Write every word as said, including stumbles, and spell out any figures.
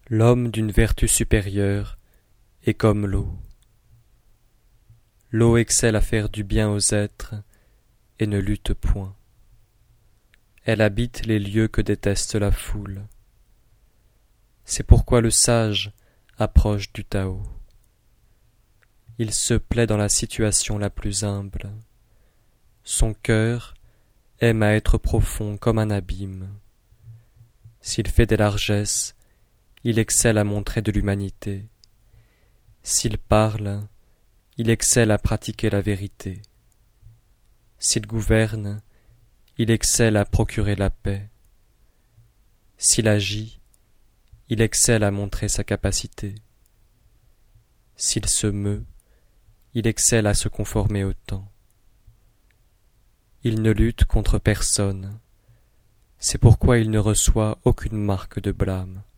L'homme d'une vertu supérieure est comme l'eau. L'eau excelle à faire du bien aux êtres et ne lutte point. Elle habite les lieux que déteste la foule. C'est pourquoi le sage approche du Tao. Il se plaît dans la situation la plus humble. Son cœur aime à être profond comme un abîme. S'il fait des largesses, il excelle à montrer de l'humanité. S'il parle, il excelle à pratiquer la vérité. S'il gouverne, il excelle à procurer la paix. S'il agit, il excelle à montrer sa capacité. S'il se meut, il excelle à se conformer au temps. Il ne lutte contre personne, c'est pourquoi il ne reçoit aucune marque de blâme.